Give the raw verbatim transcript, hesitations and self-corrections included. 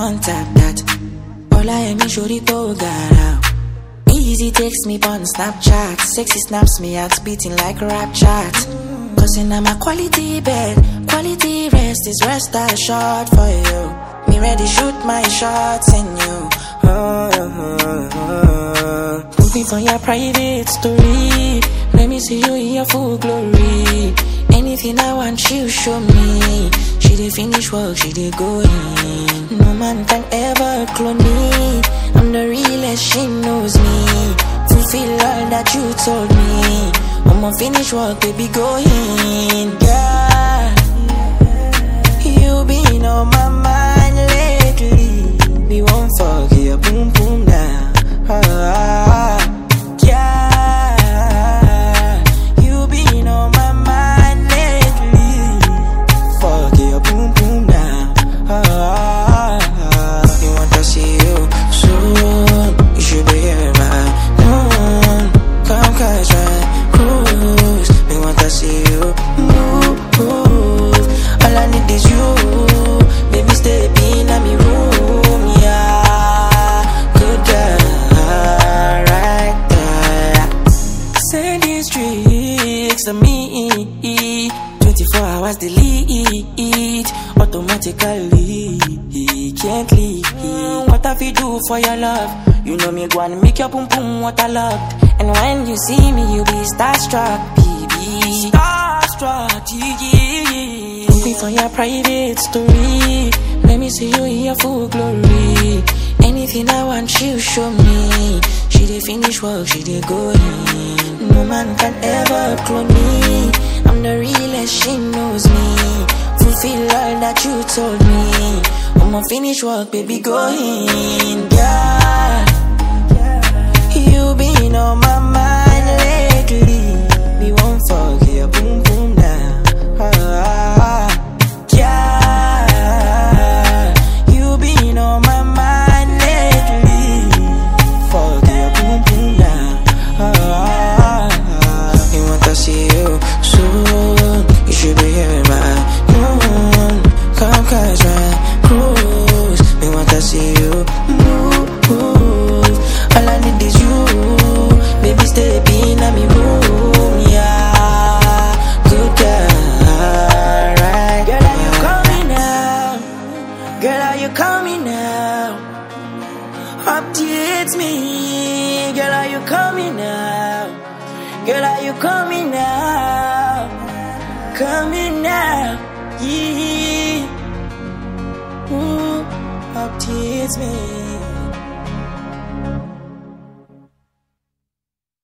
on tap that. All I am is shorty go gara. Easy takes me on Snapchat. Sexy snaps me out, beating like a rap chat. Cause in my quality bed, quality rest is rest assured for you. Me ready shoot my shots in you. Oh, oh, oh, oh. Put me on your private story. Let me see you in your full glory. Anything I want you show me. She did finish work, she did go in. No man can ever clone me. I'm the realest, she knows me. Fulfill all that you told me. I'ma finish work, baby, go in. Yeah, you been on my mind lately. We won't forget, boom, boom, now. Ah, ah. To me, twenty-four hours delete automatically, can't leave. What have you do for your love? You know me go and make your pum pum water locked. And when you see me, you be starstruck, baby. Starstruck, yeah. Put me for your private story. Let me see you in your full glory. Anything I want you show me. She did finish work, she did go in. No man can ever clone me. I'm the realest, she knows me. Fulfill all that you told me. I'ma finish work, baby, go in. Yeah, you been on my mind lately. We won't forget, boom, boom, now. Ah, ah. Updates me, girl, are you coming now? Girl, are you coming now? Coming now, yeah. Ooh, updates me.